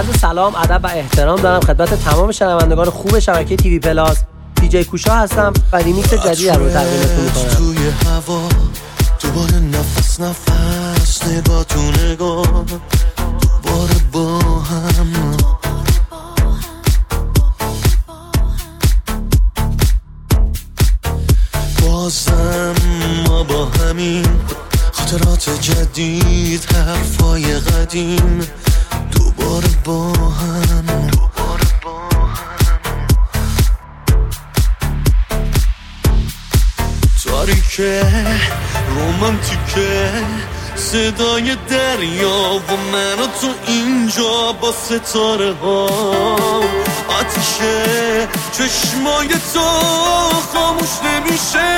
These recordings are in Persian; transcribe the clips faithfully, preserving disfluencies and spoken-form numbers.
عرض سلام، ادب و احترام دارم خدمت تمام شنوندگان خوب شبکه تیوی پلاس. دیجی کوشا هستم و ریمیکس جدید رو تقدیمتون می‌کنم. توی هوا دوباره نفس نفس، نگاه تو نگاه، دوباره با هم. بازم ما با همین خاطرات جدید، حرفای قدیم، دوباره با هم، دوباره با هم. تاریکه رومانتیکه صدای دریا و من و تو اینجا با ستاره ها، آتیشه چشمای تو خاموش نمیشه.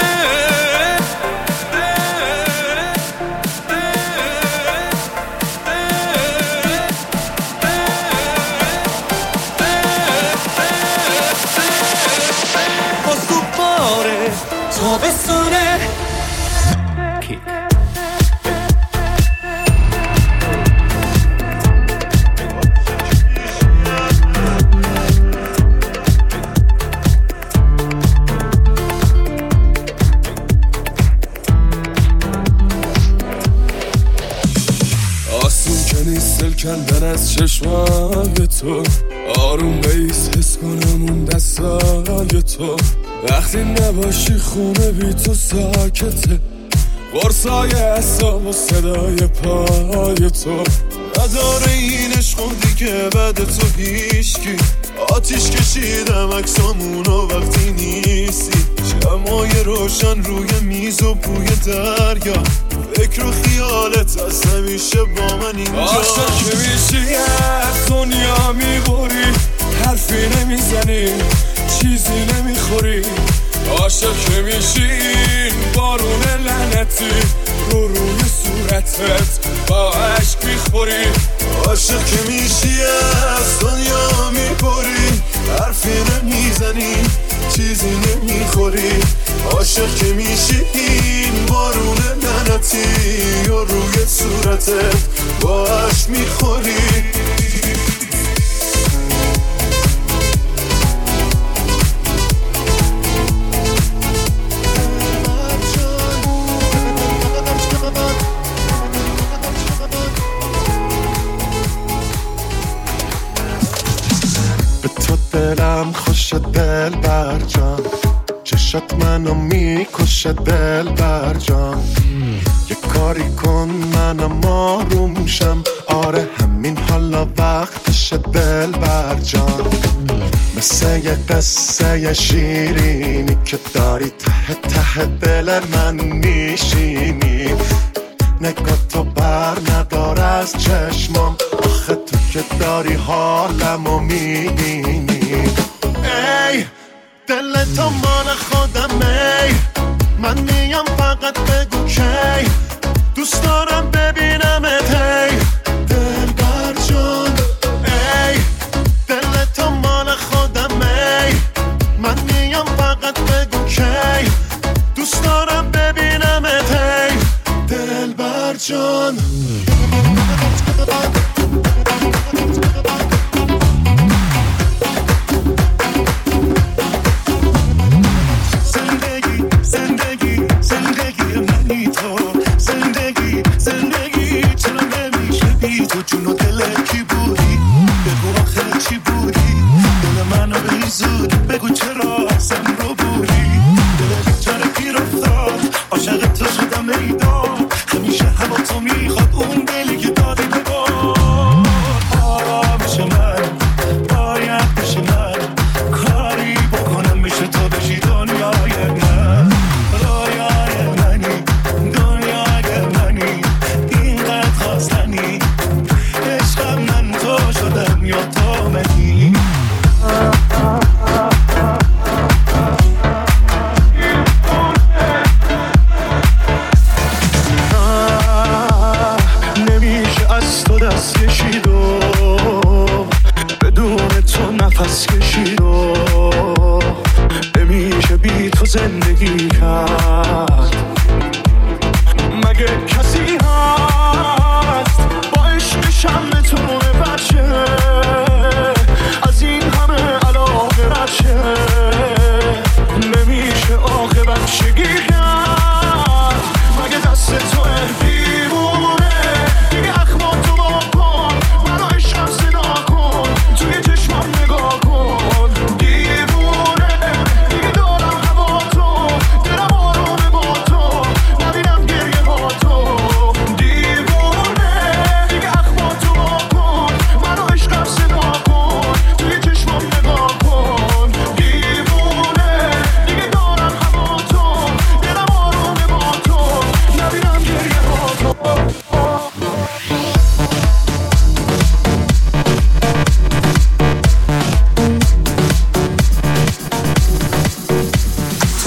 باز دوباره تابستونه. کندن از چشمای تو، آروم بیس حس کنم اون دستای تو. وقتی نباشی خونه بی تو ساکته، قرصای اعصاب و صدای پای تو. نداره این عشق دیگه بعد تو هیچکی. آتیش کشیدم عکسامونو وقتی نیستی، شمعای روشن روی میز و بوی دریا. فکر و خیالت از همیشه با من اینجا. عاشق که میشی از دنیا میبری، حرفی نمیزنی چیزی نمیخوری. عاشق که میشی این بارون لعنتی رو روی صورتت با عشق میخوری. عاشق که میشی از دنیا میبری، حرفی نمیزنی چیزی نمیخوری. عاشق که میشی این بارون لعنتی و روی صورتت با عشق میخوری. به تو دلم خوش دل بر جان، چشات منو میکشه دل بر جان. یه کاری کن منم آروم شم، آره همین حالا وقتشه دل بر جان. مثل یه قصه شیرینی که داری ته ته دل من میشینی. نگاه تو بر ندار از چشمام، آخه تو که داری حالمو میبینی. ای دل تو مال خودمه، من میام فقط بگو کی دوست دارم ببینمت. هی دل بر جان، ای دل تو مال خودمه، من میام فقط بگو کی دوست دارم ببینمت. هی دل بر جان. جونو دل کی بودی؟ بگو آخر چی بودی؟ دل منو بریزود بگو چرا اصلا رو بودی؟ دل بیچاره گیر افتاد، عاشق تو شدم میدان. همیشه هوا تو میخواد اون دلی که دادی ببار. آرام میشه من، باید بشه من، کاری بکنم میشه تو بشی دنیای من. رویای منی، دنیای منی، اینقدر خواستنی. عشقم من تو شدم یا تو منی. نمیشه از تو دست کشید و بدون تو نفس کشید و نمیشه بی تو زندگی کرد. مگه کسی هست با عشق شم تو بچه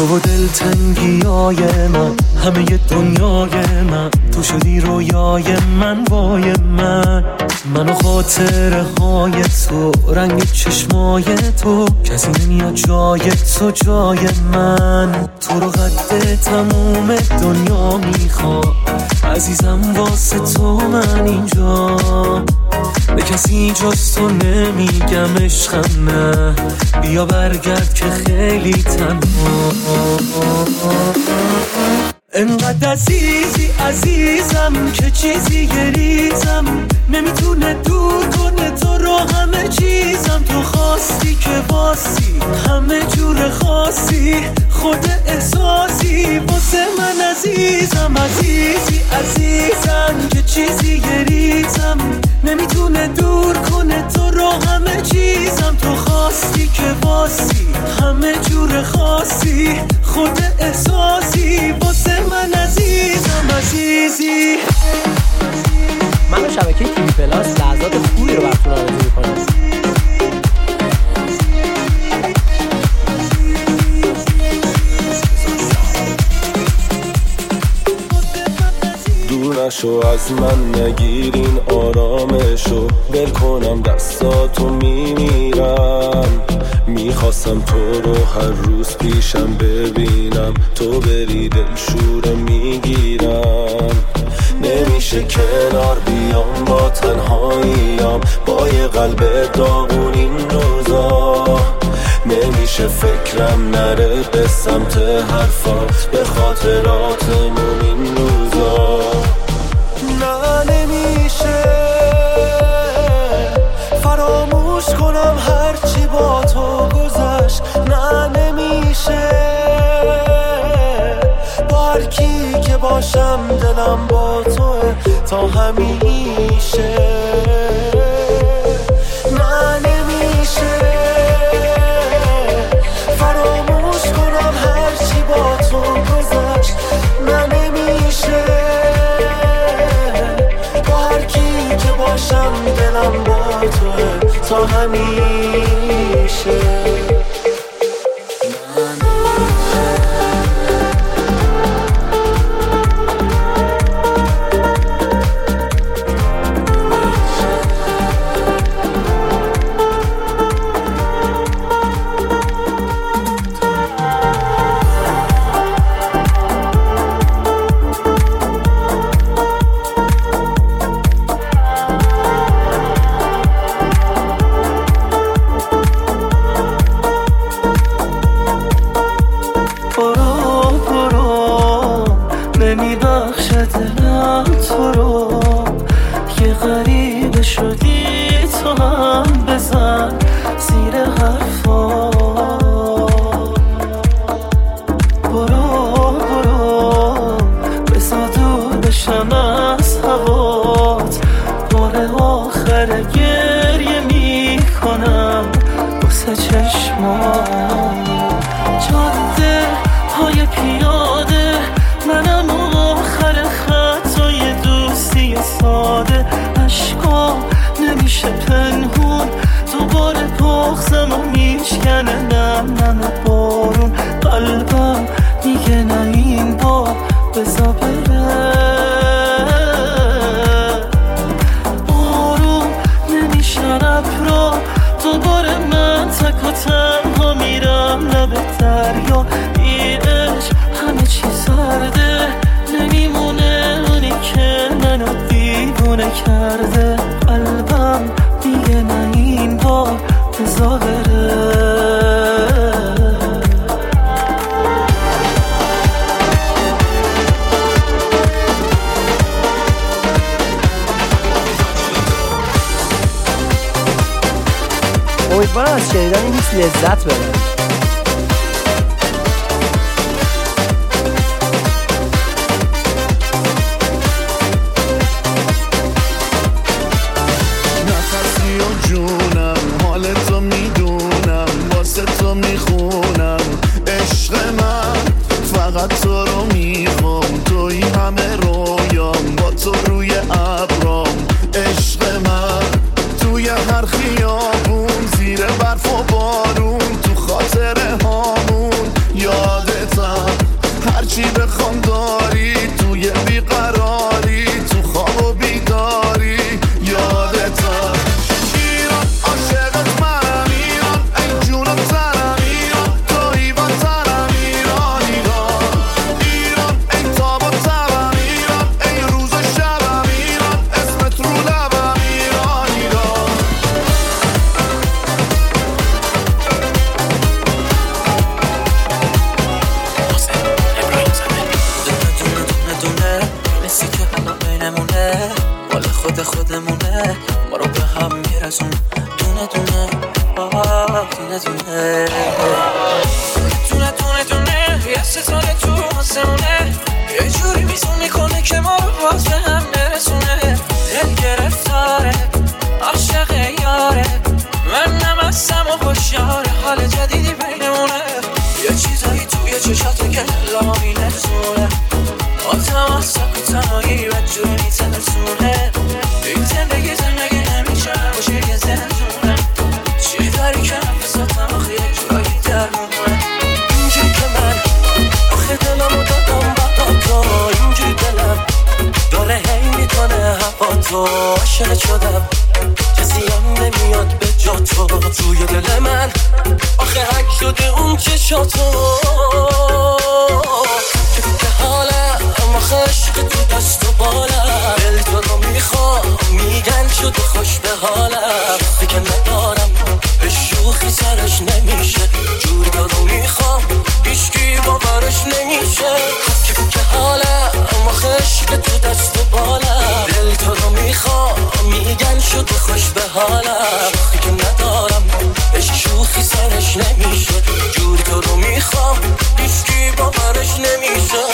تو دلتنگیای من، همه دنیای من، تو شدی رویای من، وای من. منو خاطره های تو، رنگ چشمای تو، کسی نمیاد جای تو جای من. تو رو قد تموم دنیا میخوام عزیزم، واسه تو من اینجا، به کسی جز تو نمیگم عشقم نه، بیا برگرد که خیلی تنها. انقدر عزیزی عزیزم که چیزی گریزم نمیتونه دور کنه تو رو، همه چیزم تو خواستی که باسی، همه جور خاصی، خود احساسی واسه من عزیزم. عزیزی عزیزم که چیزی گریزم نمیتونه دور کنه تو رو، همه چیزم تو خواستی که باسی، همه جور خاصی، خود احساسی واسه من عزیزم. عزیزی منو شبکه تیوی پلاس لحظات خوبی رو براتون آرزو می‌کنم. دور نشو از من، نگیرین آرامشو، ول کنم دستاتو میمیرم. میخواستم تو رو هر روز پیشم ببینم، تو بری دلشوره میگیرم. نمیشه کنار بیام با تنهاییم، با یه قلب داغون این روزا. نمیشه فکرم نره به سمت حرفات، به خاطراتمون این روزا. نه نمیشه فراموش کنم هرچی با تو گذشت، نه نمیشه با هر کی که باشم دلم با توه تا همیشه. نه نمیشه فراموش کنم هرچی با تو گذشت، نه نمیشه با هر کی که باشم دلم با توه تا همیشه. امیدوارم از شنیدن این هیچ لذت ببرید. نفسی و جونم، حال تو میدونم، واسه تو میخونم. عشق من فقط تو رو میخوام، توی همه رویام، با تو روی ابرام. عشق من توی هر خیابون، زیر برف و بارون، تو خاک که لامی نتونه آتم از سک و تنهایی و جوری میترسونه این زندگی زندگی نمیشه باشه یه زندونه چی داری که نفساتم آخه یک جایی درمونه اینجوری که من آخه دلمو دادم بقا تو اینجوری دلم داره هی میکنه هوا تو عاشق شدم کسی هم نمیاد به جا تو توی دل من آخه حک شده اون چشاتو که که حالم آخه عشق تو دست و بالم دل تو رو میخوام میگن شده خوش به حالم چیزی که ندارم به شوخی سرش نمیشه جوری تو رو میخوام هیچکی باورش نمیشه که که حالم آخه عشق تو دست و بالم دل تو رو میخوام میگن شده خوش به حالم چیزی که ندارم به شوخی سرش نمیشه جوری تو رو میخوام هیچکی باورش نمیشه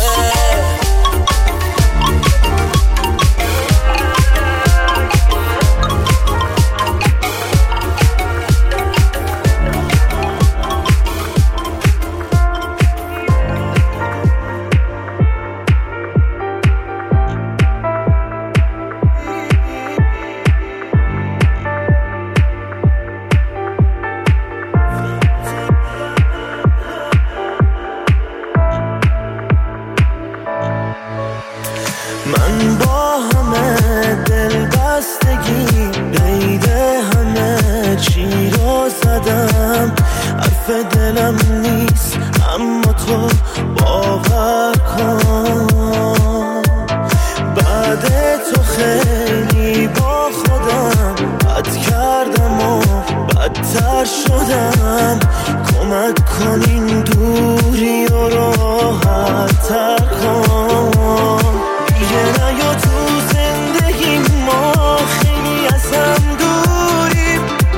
من با همه دل بستگی قید همه چی رو زدم حرف دلم نیست اما تو باور کن بعد تو خیلی با خودم بد کردم و بدتر شدم کمک کن این دوری و راحت تر کن دیگه نیا تو زندگی ما خیلی از هم دوریم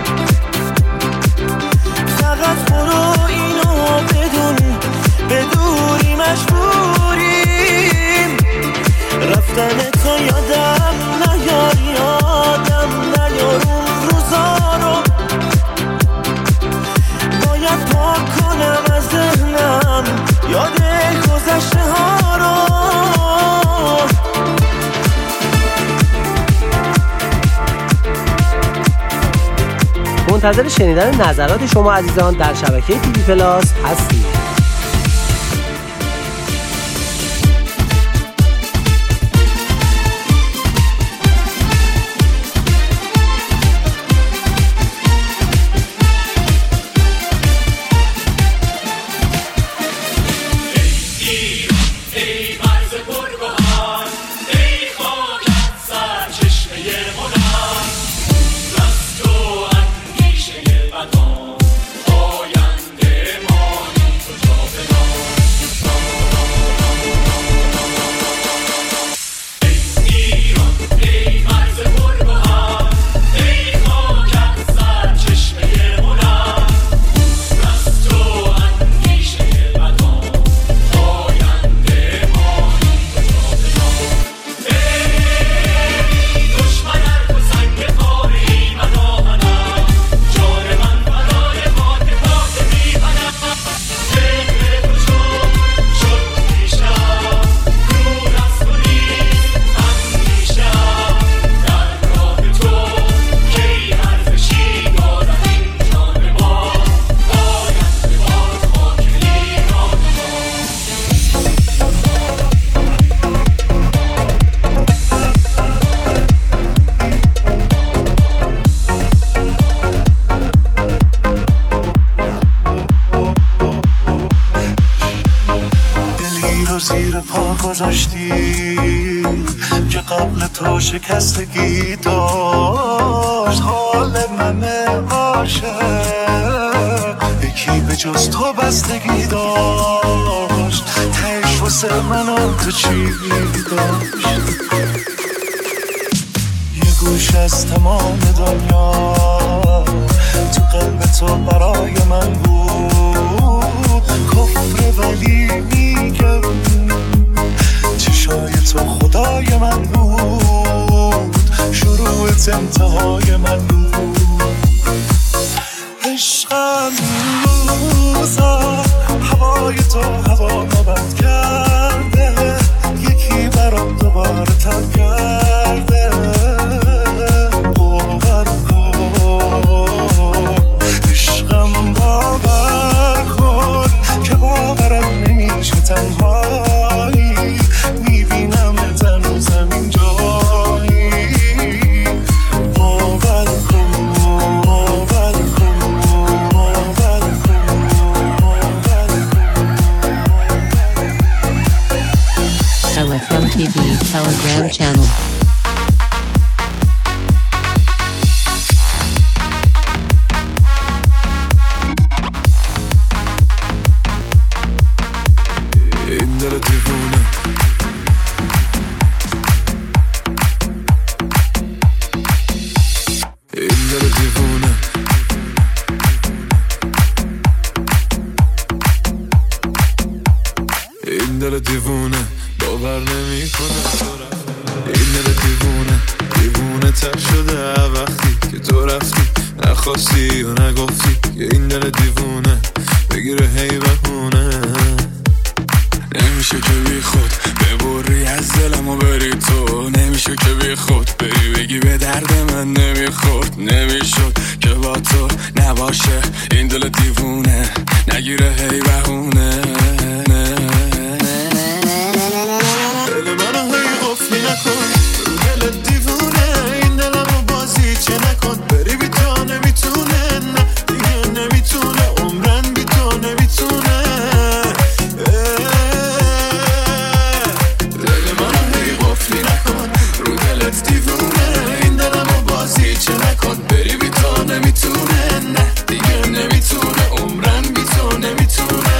فقط برو اینو بدون به دوری مجبوریم رفتن تو یادم نیار یادم نیار اون روزا رو باید پاک کنم از ذهنم یاد گذشته ها رو منتظر شنیدن نظرات شما عزیزان در شبکه تیوی پلاس هستیم. گذاشتی که قبل تو شکستگی داشت حال من عاشق یکی به جز تو بستگی داشت تش واسه من و تو چی داشت یه گوش از تمام دنیا تو قلب تو برای من بود کفر ولی میگم چشای تو خدای من بود شروعت انتهای من بود عشقم روزا هوای تو هوای Sound تی وی Telegram channel. این دل دیوونه این دل دیوونه این دل دیوونه باور نمی کنه این دل دیوونه دیوونه تر شده وقتی که تو رفتی نخواستی و نگفتی که این دل دیوونه بگیره هی بهونه نمیشه که بی خود ببری از دلم و بری تو نمیشه که بی خود بری بگی به درد من نمیخورد نمیشد که با تو نباشه این دل دیوونه نگیره هی بهونه دل منو هی قفلی نکن رو دل دیوونه این دلمو بازی چه نکن بری بی تو نمیتونه نه دیگه نمیتونه عمرن بی تو نمیتونه دل منو هی قفلی نکن رو دلت دیوونه این دلمو بازی چه نکن بری بی تو نمیتونه نه دیگه نمیتونه عمرن بی تو نمیتونه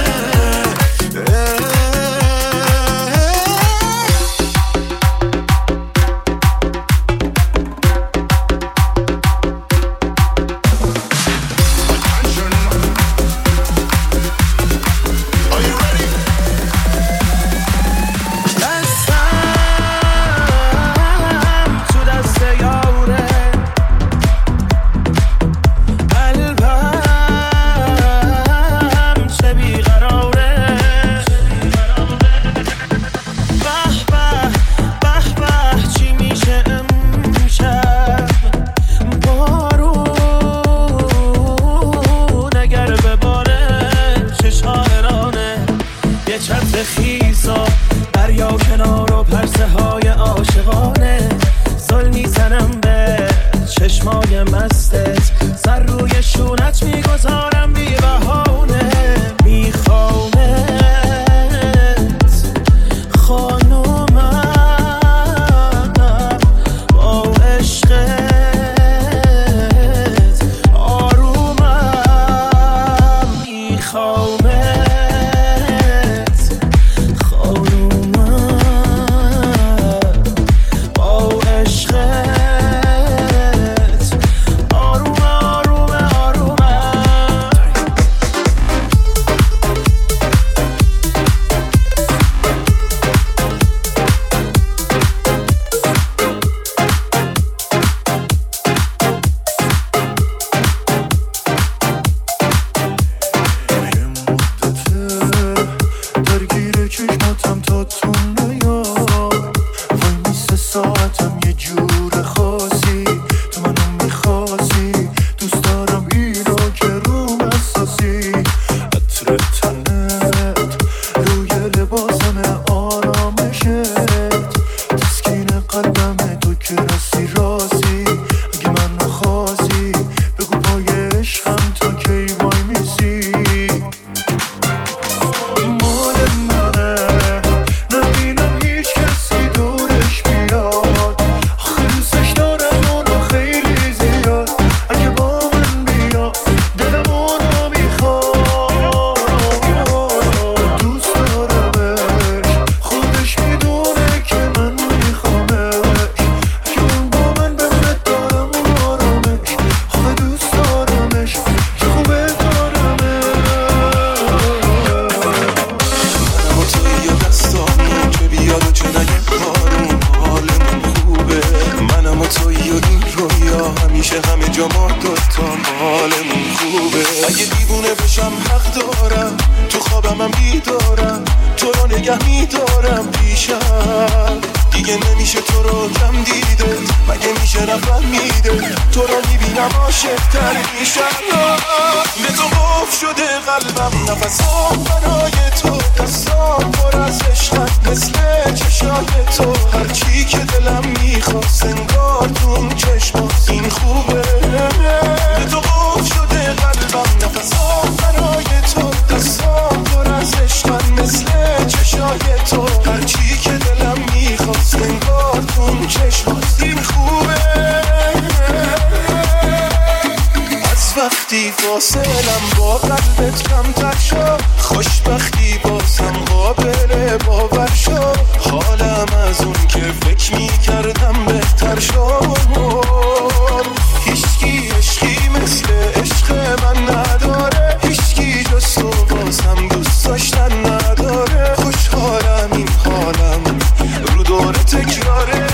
تو هرچی که دلم میخواد فاصلم با قلبت کمتر شد، خوشبختی بازم قابل باور شد، حالم از اون که فکر می کردم بهتر شد. هیچکی عشقی مثل عشق من نداره، هیچکی جز تو بازم دوست داشتن نداره، خوشحالم این حالم رو دوره تکراره.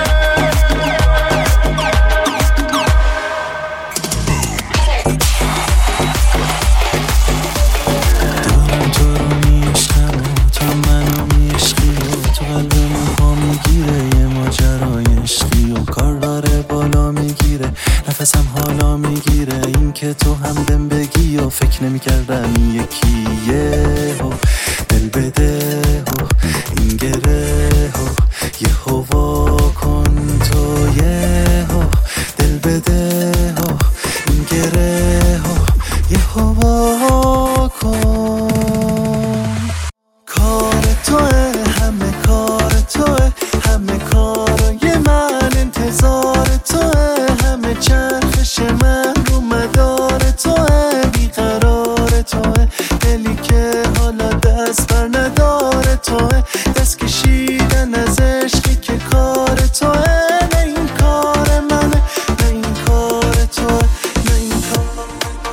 نفسم حالا میگیره این که تو همدم بگی و فکر نمی‌کردم یکیه و دل بده و این گره و یه هوا کن تو یه و دل بده و این گره و یه هوا کن. کار توه همه کار توه همه کارای من انتظار توه همه چرخش من رو مدار توه بیقرار توه دلی که حالا دست بر نداره توه دست کشیدن از عشقی که کار توه نه این کار منه نه این کار توه نه این کار.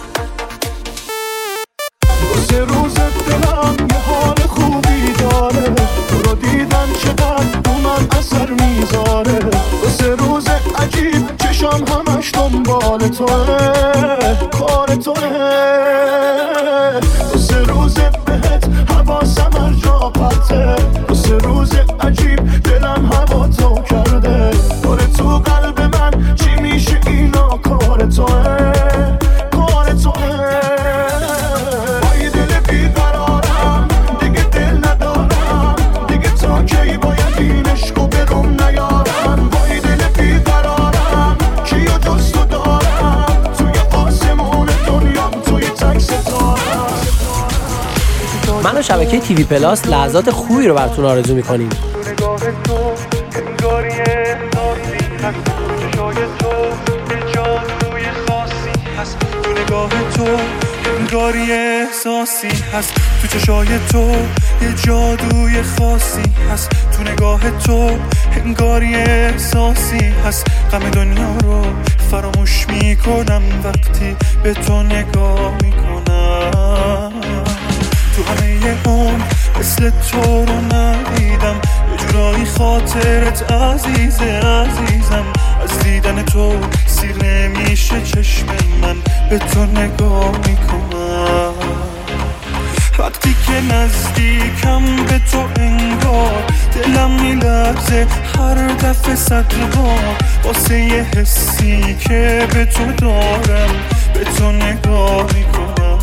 روز روز دلم یه حال خوبی داره، تو رو دیدن چقدر تو من اثر میذاره، روز روز عجیب چشم همش دنبال توه کار توه، روز روز بهت حواسم هر جا پرته، روز روز عجیب دلم هوا تو کرده، داره تو قلب من چی میشه اینا کار توه کار توه. بای دل بیقرارم دیگه دل ندارم، دیگه تا کی باید این عشقو برم نیارم، بای دل بیقرارم کیو جز تو دارم، توی آسمون دنیام توی تک ستارم. من و شبکه تیوی پلاس لحظات خوبی رو براتون آرزو میکنیم. نگاه تو انگاری احساسی هست، چشای تو یه جادوی خاصی هست، تو نگاه تو انگاری احساسی هست، تو چشای تو یه جادوی خاصی هست، تو نگاه تو انگاری احساسی هست، غم دنیا رو فراموش میکنم وقتی به تو نگاه میکنم، تو همه عمر مثل تو رو ندیدم، یه جورایی خاطرت عزیزه عزیزم، از دیدن تو سیر نمیشه چشم من به تو نگاه میکنم، وقتی که نزدیکم به تو انگار دلم میلرزه هر دفعه صد بار، واسه یه حسی که به تو دارم به تو نگاه میکنم،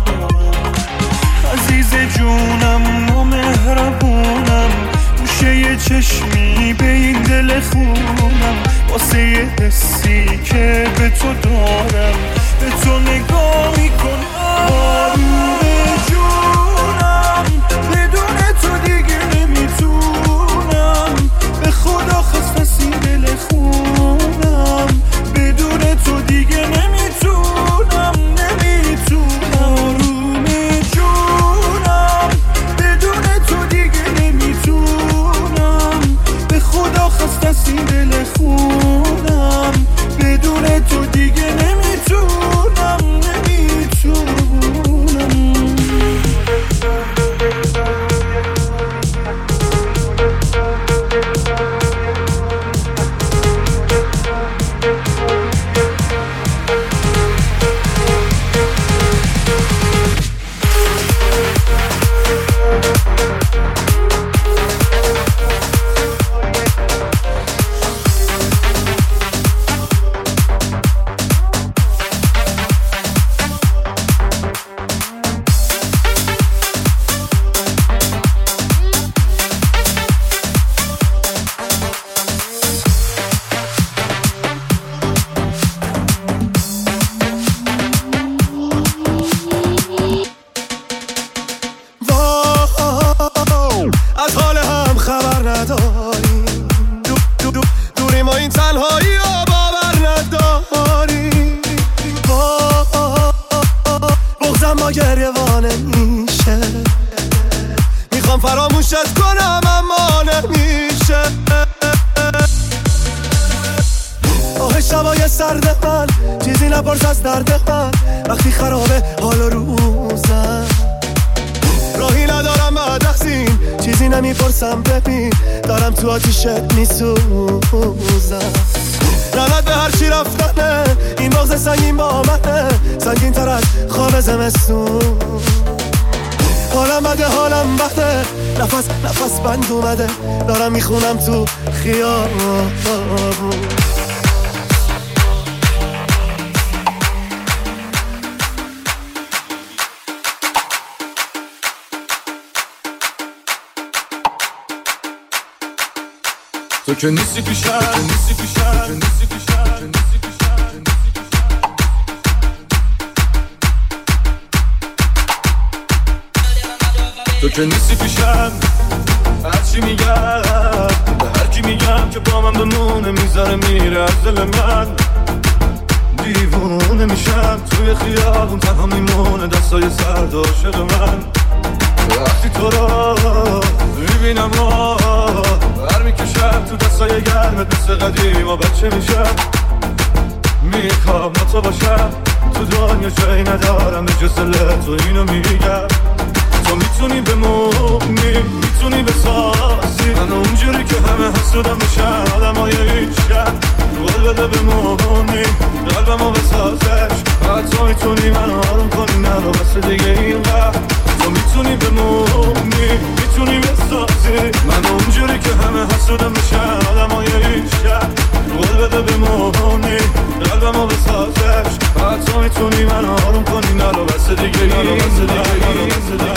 عزیز جونم و مهربونم، گوشه یه چشمی به این دل خونم، واسه یه حسی که به تو دارم به تو نگاه میکنم. آروم جونم بدون تو دیگه نمیتونم، به خدا خسته دل خونم، بدون تو دیگه نمیتونم نمیتونم. آروم جونم بدون تو دیگه نمیتونم، به خدا خسته دل خونم، بدون تو دیگه نمیتونم نمیتونم. گریه وانه میشه، میخوام فراموشت کنم اما نمیشه. آه شبای سرد من چیزی نپرس از درد من، وقتی خرابه حال و روزم راهی ندارم بعد اخزین، چیزی نمیپرسم ببین دارم تو آتیشت میسوزم. لعنت به هر چی رفتنه، این مغز سنگین با منه، سنگین تر از خواب زمستون. حالم بده حالم بده، نفس نفس بند اومده، دارم میخونم تو خیابون. تو که نیستی پیشم، نیستی پیشم، نیستی پیشم، نیستی پیشم. تو که نیستی پیشم، هرچی میگم به هر کی میگم که با من بمونه میذاره میره از دل من. دیوونه میشم توی خیابون تنها میمونه دستای سرد عاشق من. وقتی تو را میبینم بر میکشم تو دستای گرمت، مثل قدیم و بچه میشم. میخوام با تو باشم تو دنیا، جایی ندارم به جز دل تو، اینو میگم. تو میتونی بمونی، میتونی بسازی من اونجوری که همه حسودم بشن آدم های هیچ شد. قول بده بمونی قلبمو بسازش، حتی میتونی من آروم کنی نرو بس دیگه اینقدر. تو میتونی بمونی، میتونی بسازی من اونجوری که همه حسودم بشن آدم های هیچ شد. قول بده بمونی قلبمو بسازش، حتی میتونی من آروم کنی نرو بس دیگه اینقدر.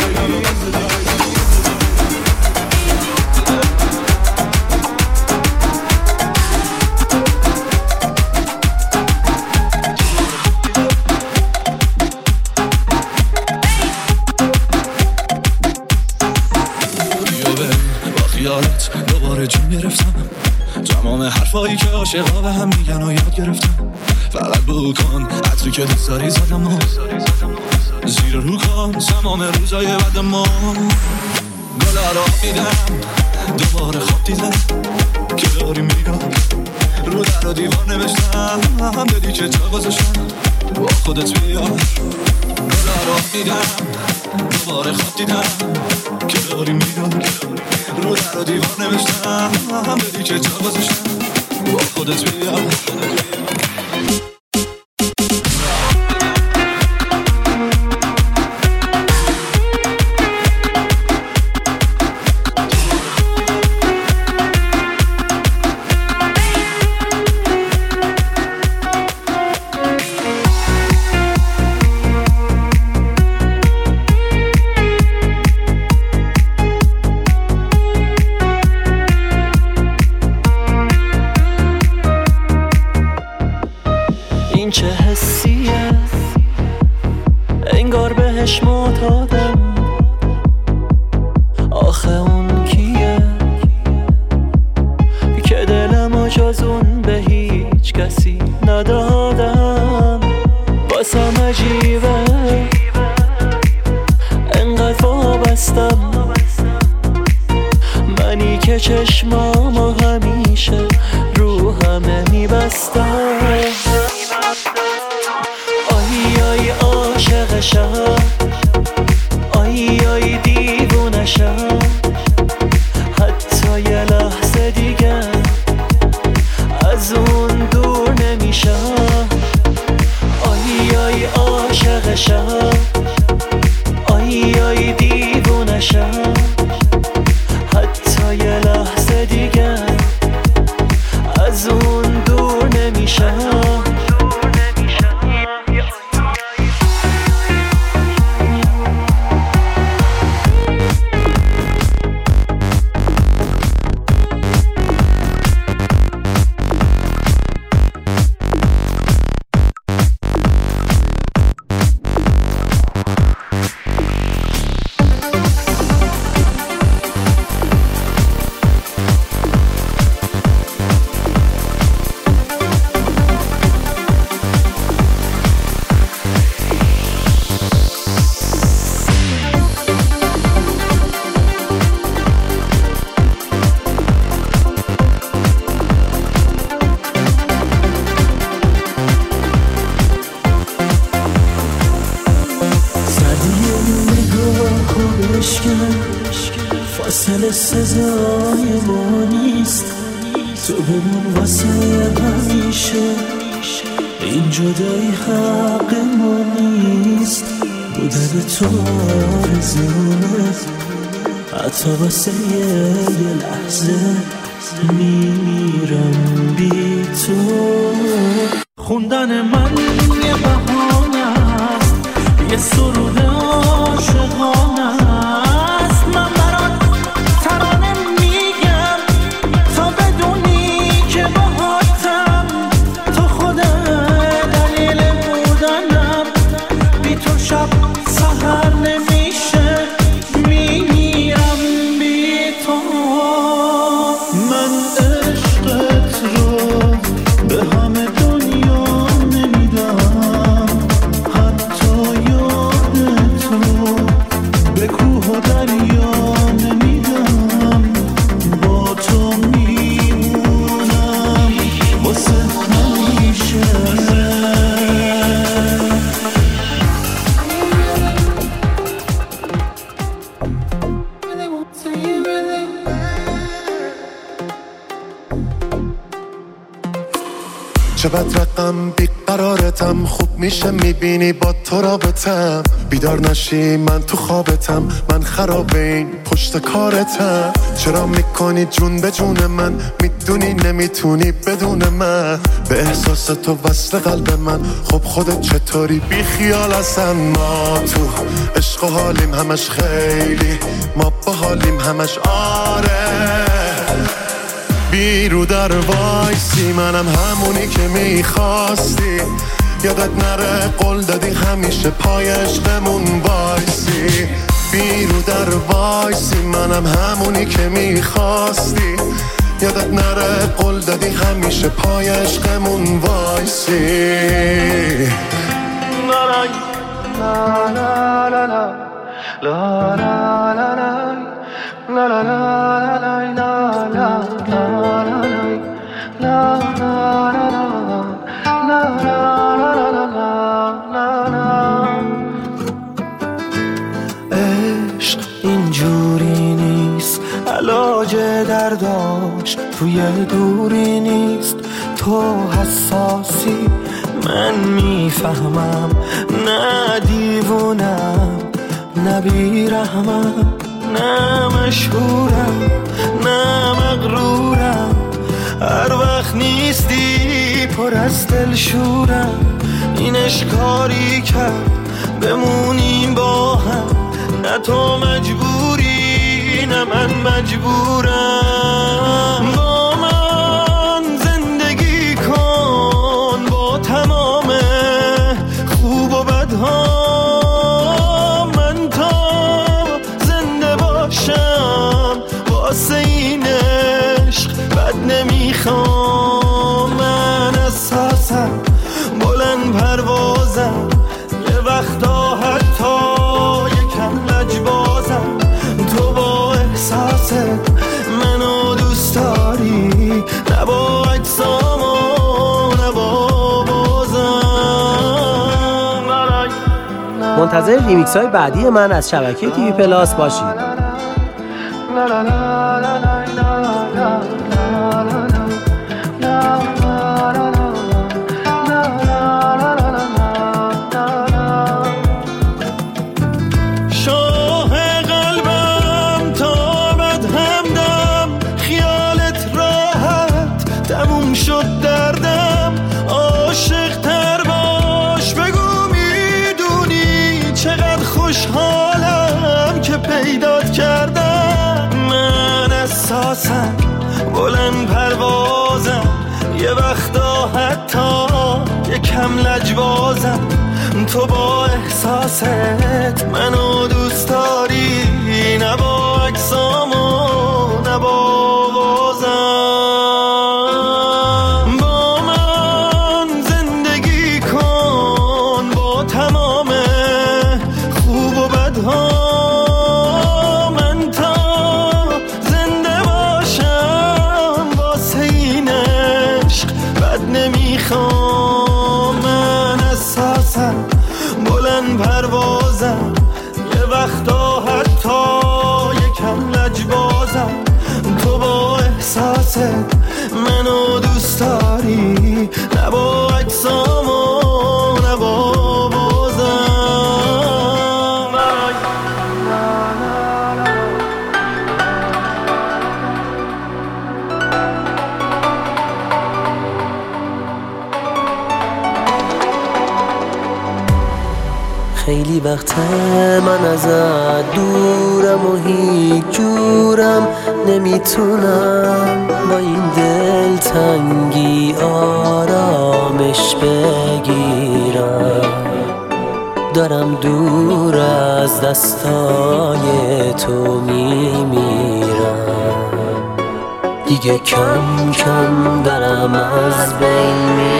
دوباره جون گرفتم، تمام حرفایی که عاشقا به هم میگن و یاد گرفتم. فقط بو کن عطری که دوست داری زدم و زیر رو کن تمام روزای بعد ما. گلا را میدم دوباره خواب دیدم که داری میگم، رو در و دیوار نوشتم دلی که جا گذاشتم با خودت بیار. گلا را میدم دوباره خواب دیدم که داری میگم، رو در و دیوار نوشتم دلی که جا گذاشتم با خودت بیار. این چه حسیه انگار بهش معتادم، آخه اون کیه که دلمو جز اون به هیچ کسی ندادم. واسم عجیبه انقدر وابستم، منی که چشمامو همیشه رو همه میبستم. آی آی عاشقشم، آی آی دیوونشم، حتی یه لحظه دیگه از اون دور نمیشم. آی آی عاشقشم، آی آی دیوونشم، حتی یه لحظه دیگه از اون دور نمیشم. مثل سزای ما نیست، تو بمون واسه همیشه، این جدایی حق ما نیست، بودن تو آرزومه، حتی واسه یه لحظه میمیرم بی تو. خوندن من یه بهانه است، یه سرود عاشقانه است، من برات ترانه میگم تا بدونی که باهاتم، تو خودت دلیل بودنم، بی تو شب سحر نمیشه، میمیرم بی تو. من عشقت رو به همه دنیا نمیدم، حتی یادت رو به کوه و دریا نمیدم، با تو میمونم واسه همیشه. چقدر رقم بیقرارتم، خوب میشه میبینی با تو رابطم، بیدار نشی من تو خوابتم، من خراب این پشت کارتم. چرا میکنی جون به جون من، میدونی نمیتونی بدون من، به احساس تو وصل قلب من، خب خودت چطوری بی خیال هستم. ما تو عشق و حالیم همش خیلی، ما با حالیم همش آره، بیرو در وایسی منم همونی که میخواستی، یادت نره قول دادی همیشه پای عشقمون وایسی، بیرو در وایسی منم همونی که میخواستی، یادت نره قول دادی همیشه پای عشقمون وایسی. لا لا لا لا لا لا لا لا La la la la la la la la la la. عشق اینجوری نیست، علاج درداش توی دوری نیست، تو حساسی من میفهمم، نه دیوونم نه بیرحمم، نه مشهورم نه مغرورم، هر وقت نیستی پر از دلشورم، این اشکاری کرد بمونیم با هم، نه تو مجبوری نه من مجبورم. با من زندگی کن با تمام خوب و بدها، واسه این عشق بد نمیخوام، من اساسم بلند پروازم، یه وقتا حتی یکم لجبازم، تو با احساست منو دوست داری، نه با اجسام و نه با بازم. منتظر ریمیکس های بعدی من از شبکه تیوی پلاس باشید. La la la la la la la la la. شاه قلبم تا ابد همدم، خیالت راحت تموم شد دردم، عاشق تر باش بگو میدونی چقدر خوشحالم که پیدات کردم، من اساسم بلند پروازم، یه وقتا حتی یکم لجبازم، تو با احساست منو دوست داری، نه با اجسام و نه با بازم. با من زندگی کن با تمام خوب و بدها، من تا زنده باشم واسه این عشق بد نمیخوام، من اساسم بلند پروازم، یه کارته منو دوست داری، نه با عکسامو نه با بازم. خیلی وقته من ازت دورم و هیچ جورم نمیتونم با این دلتنگی آرامش بگیرم. دارم دور از دستای تو میمیرم، دیگه کم کم دارم از بین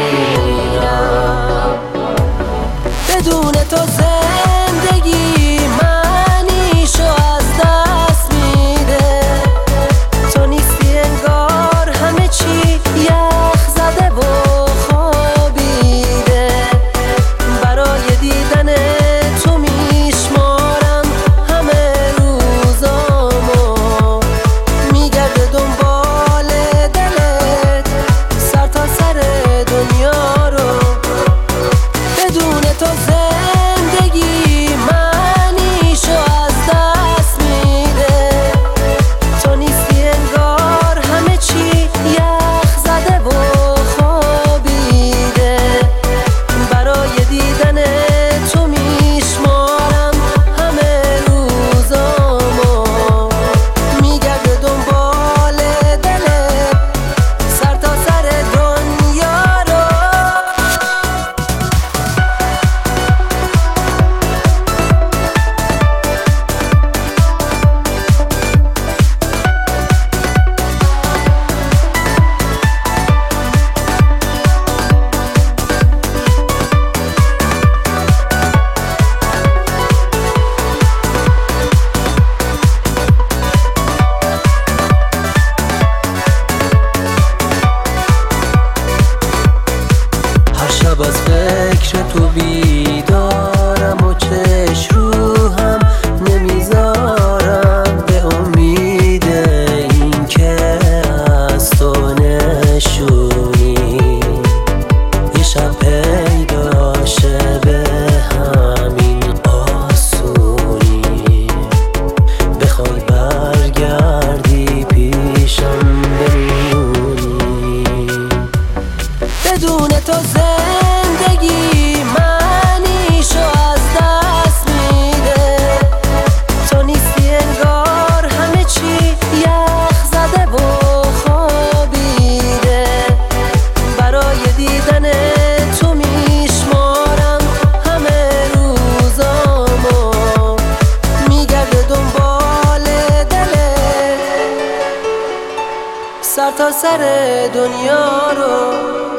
میرم. بدون تو زندگی معنیشو از دست میده، تو نیستی انگار همه چی یخ زده و خوابیده. برای دیدن تو میشمارم همه روزامو، میگرده دنبال دلت سر تا سر دنیا رو. بدون تو زندگی معنیشو از دست میده، تو نیستی انگار همه چی یخ زده و خوابیده. برای دیدن تو میشمارم همه روزامو، میگرده دنبال دلت سر تا سر دنیا رو. هر شب از فکر تو بیدارم و چش رو هم نمیذارم، به امید این که از تو نشونی یه شب پیدا شه به همین آسونی. بخوای برگردی پیشم بمونی. بدون تو زندگی معنیشو از دست میده، تو نیستی انگار همه چی یخ زده و خوابیده. برای دیدن تو میشمارم همه روزامو، میگرده دنبال دلت سر تا سر دنیا رو.